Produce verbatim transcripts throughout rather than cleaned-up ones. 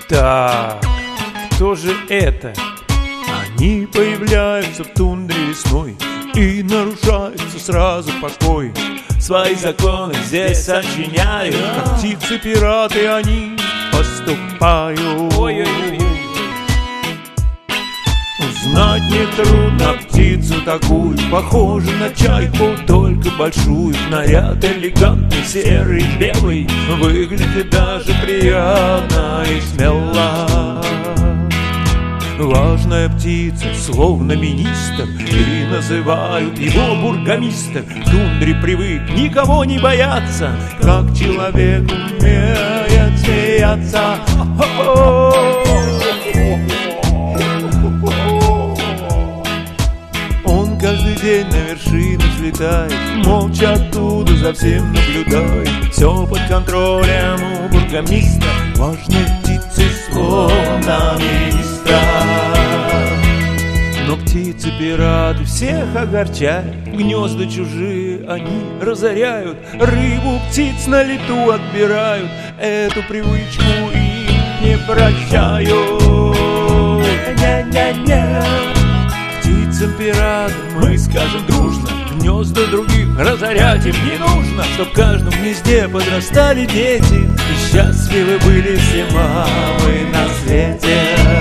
Так, кто же это? Они появляются в тундре весной, и нарушается сразу покой. Свои законы здесь сочиняют, как птицы-пираты они поступают. Ой-ой-ой. Узнать нетрудно птицу такую, похожу на чайку, только большую. Наряд элегантный, серый, белый, выглядит даже приятно и смело. Важная птица, словно министр, и называют его бургомистр. В тундре привык никого не бояться, как человек умеет смеяться. Он каждый день на вершины взлетает, молча оттуда за всем наблюдает. Все под контролем у бургомистра, важной птицы словно министра. Но птицы-пираты всех огорчают, гнезда чужие они разоряют, рыбу птиц на лету отбирают, эту привычку им не прощают. Ня-ня-ня. Птицам-пиратам мы скажем дружно, гнезда других разорять им не нужно, чтоб в каждом гнезде подрастали дети, и счастливы были все мамы на свете.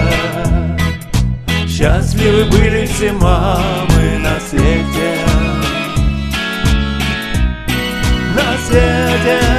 Счастливы были все мамы на свете. На свете.